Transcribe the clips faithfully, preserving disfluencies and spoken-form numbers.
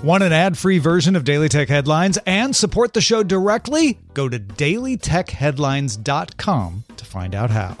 Want an ad-free version of Daily Tech Headlines and support the show directly? Go to daily tech headlines dot com to find out how.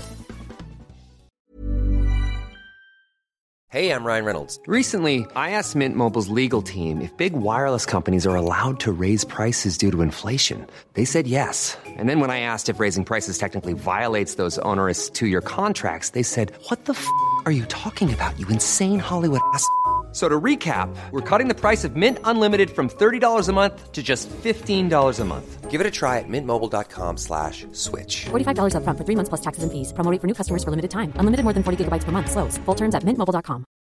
Hey, I'm Ryan Reynolds. Recently, I asked Mint Mobile's legal team if big wireless companies are allowed to raise prices due to inflation. They said yes. And then when I asked if raising prices technically violates those onerous two-year contracts, they said, "What the f*** are you talking about, you insane Hollywood ass f- So to recap, we're cutting the price of Mint Unlimited from thirty dollars a month to just fifteen dollars a month. Give it a try at mintmobile.com slash switch. forty-five dollars up front for three months plus taxes and fees. Promo rate for new customers for limited time. Unlimited more than forty gigabytes per month. Slows full terms at mint mobile dot com.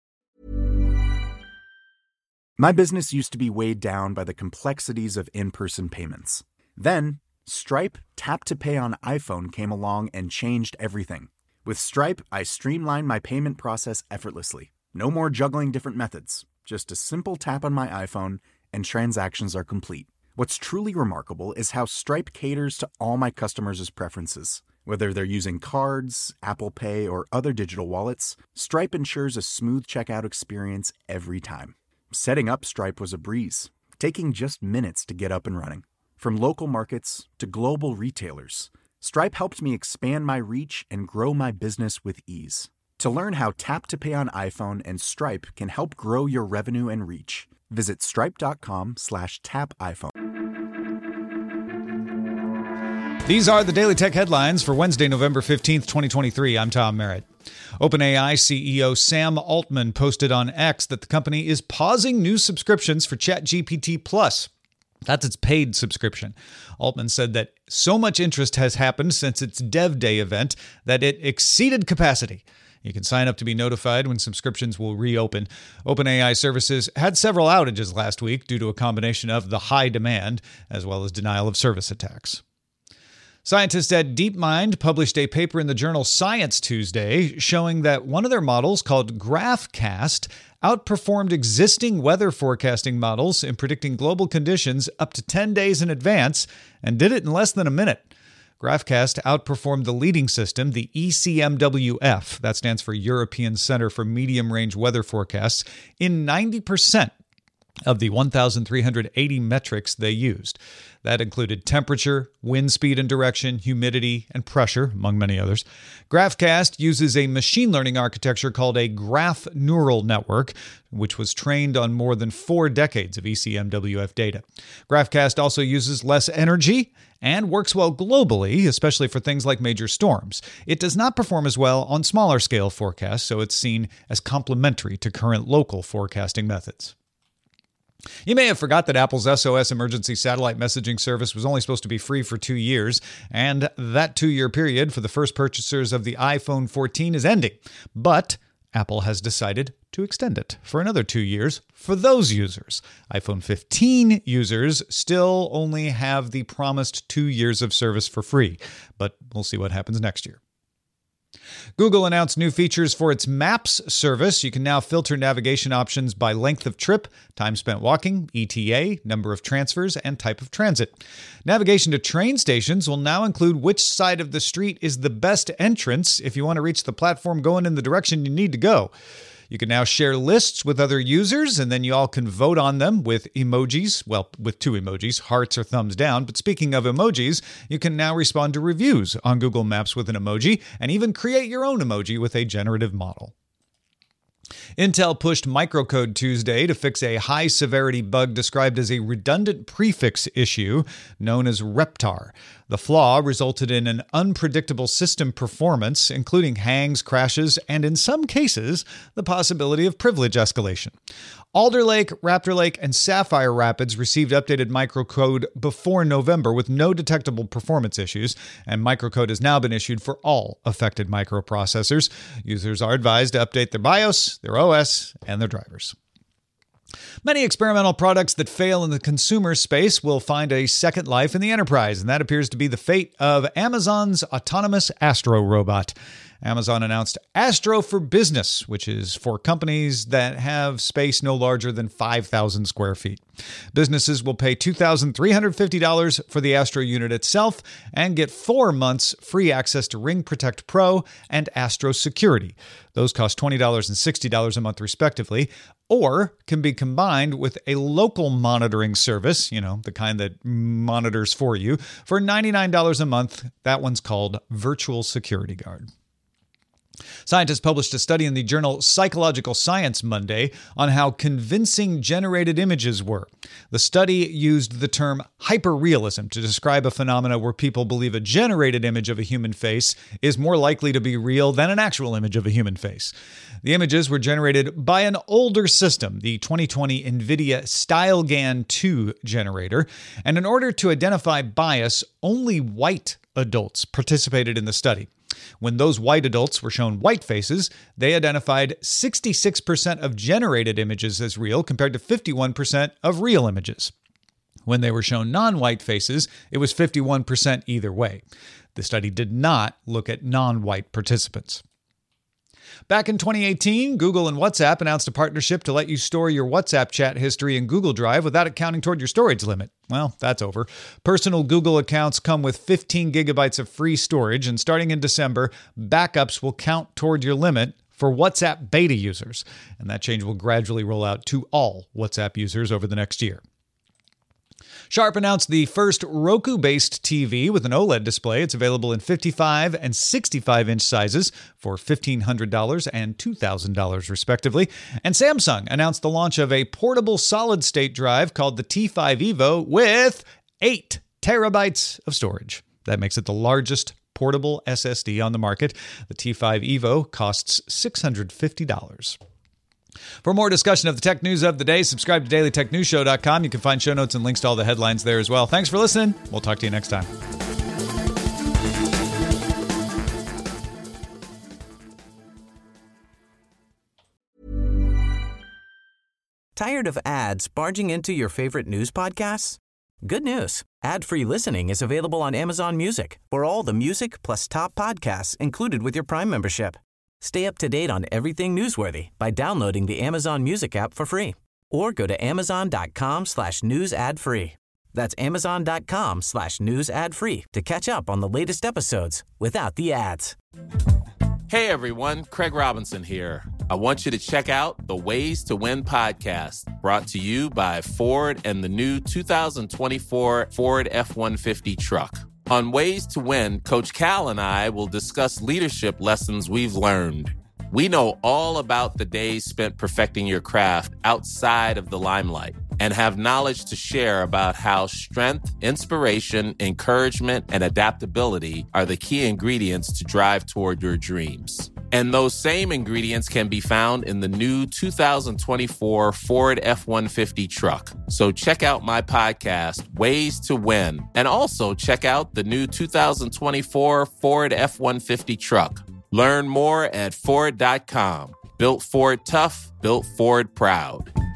My business used to be weighed down by the complexities of in-person payments. Then, Stripe Tap to Pay on iPhone came along and changed everything. With Stripe, I streamlined my payment process effortlessly. No more juggling different methods. Just a simple tap on my iPhone and transactions are complete. What's truly remarkable is how Stripe caters to all my customers' preferences. Whether they're using cards, Apple Pay, or other digital wallets, Stripe ensures a smooth checkout experience every time. Setting up Stripe was a breeze, taking just minutes to get up and running. From local markets to global retailers, Stripe helped me expand my reach and grow my business with ease. To learn how Tap to Pay on iPhone and Stripe can help grow your revenue and reach, visit stripe.com slash tap iPhone. These are the Daily Tech Headlines for Wednesday, November fifteenth, twenty twenty-three. I'm Tom Merritt. OpenAI C E O Sam Altman posted on X that the company is pausing new subscriptions for ChatGPT Plus. That's its paid subscription. Altman said that so much interest has happened since its Dev Day event that it exceeded capacity. You can sign up to be notified when subscriptions will reopen. OpenAI services had several outages last week due to a combination of the high demand as well as denial of service attacks. Scientists at DeepMind published a paper in the journal Science Tuesday showing that one of their models, called GraphCast, outperformed existing weather forecasting models in predicting global conditions up to ten days in advance and did it in less than a minute. GraphCast outperformed the leading system, the E C M W F, that stands for European Center for Medium Range Weather Forecasts, in ninety percent of the one thousand three hundred eighty metrics they used. That included temperature, wind speed and direction, humidity, and pressure, among many others. GraphCast uses a machine learning architecture called a graph neural network, which was trained on more than four decades of E C M W F data. GraphCast also uses less energy and works well globally, especially for things like major storms. It does not perform as well on smaller scale forecasts, so it's seen as complementary to current local forecasting methods. You may have forgot that Apple's S O S emergency satellite messaging service was only supposed to be free for two years, and that two-year period for the first purchasers of the iPhone fourteen is ending. But Apple has decided to extend it for another two years for those users. iPhone fifteen users still only have the promised two years of service for free, but we'll see what happens next year. Google announced new features for its Maps service. You can now filter navigation options by length of trip, time spent walking, E T A, number of transfers, and type of transit. Navigation to train stations will now include which side of the street is the best entrance if you want to reach the platform going in the direction you need to go. You can now share lists with other users, and then you all can vote on them with emojis. Well, with two emojis, hearts or thumbs down. But speaking of emojis, you can now respond to reviews on Google Maps with an emoji, and even create your own emoji with a generative model. Intel pushed microcode Tuesday to fix a high-severity bug described as a redundant prefix issue known as Reptar. The flaw resulted in an unpredictable system performance, including hangs, crashes, and in some cases, the possibility of privilege escalation. Alder Lake, Raptor Lake, and Sapphire Rapids received updated microcode before November with no detectable performance issues, and microcode has now been issued for all affected microprocessors. Users are advised to update their BIOS, their O S, and their drivers. Many experimental products that fail in the consumer space will find a second life in the enterprise, and that appears to be the fate of Amazon's autonomous Astro robot. Amazon announced Astro for Business, which is for companies that have space no larger than five thousand square feet. Businesses will pay two thousand three hundred fifty dollars for the Astro unit itself and get four months free access to Ring Protect Pro and Astro Security. Those cost twenty dollars and sixty dollars a month respectively, or can be combined with a local monitoring service, you know, the kind that monitors for you, for ninety-nine dollars a month. That one's called Virtual Security Guard. Scientists published a study in the journal Psychological Science Monday on how convincing generated images were. The study used the term hyperrealism to describe a phenomena where people believe a generated image of a human face is more likely to be real than an actual image of a human face. The images were generated by an older system, the twenty twenty NVIDIA StyleGAN two generator, and in order to identify bias, only white adults participated in the study. When those white adults were shown white faces, they identified sixty-six percent of generated images as real compared to fifty-one percent of real images. When they were shown non-white faces, it was fifty-one percent either way. The study did not look at non-white participants. Back in twenty eighteen, Google and WhatsApp announced a partnership to let you store your WhatsApp chat history in Google Drive without it counting toward your storage limit. Well, that's over. Personal Google accounts come with fifteen gigabytes of free storage, and starting in December, backups will count toward your limit for WhatsApp beta users. And that change will gradually roll out to all WhatsApp users over the next year. Sharp announced the first Roku-based T V with an OLED display. It's available in fifty-five and sixty-five inch sizes for fifteen hundred dollars and two thousand dollars respectively. And Samsung announced the launch of a portable solid-state drive called the T five Evo with eight terabytes of storage. That makes it the largest portable S S D on the market. The T five Evo costs six hundred fifty dollars. For more discussion of the tech news of the day, subscribe to daily tech news show dot com. You can find show notes and links to all the headlines there as well. Thanks for listening. We'll talk to you next time. Tired of ads barging into your favorite news podcasts? Good news. Ad-free listening is available on Amazon Music for all the music plus top podcasts included with your Prime membership. Stay up to date on everything newsworthy by downloading the Amazon Music app for free or go to amazon.com slash news ad free. That's amazon.com slash news ad free to catch up on the latest episodes without the ads. Hey everyone, Craig Robinson here. I want you to check out the Ways to Win podcast, brought to you by Ford and the new two thousand twenty-four Ford F one fifty truck. On Ways to Win, Coach Cal and I will discuss leadership lessons we've learned. We know all about the days spent perfecting your craft outside of the limelight and have knowledge to share about how strength, inspiration, encouragement, and adaptability are the key ingredients to drive toward your dreams. And those same ingredients can be found in the new two thousand twenty-four Ford F one fifty truck. So check out my podcast, Ways to Win, and also check out the new two thousand twenty-four Ford F one fifty truck. Learn more at Ford dot com. Built Ford tough, built Ford proud.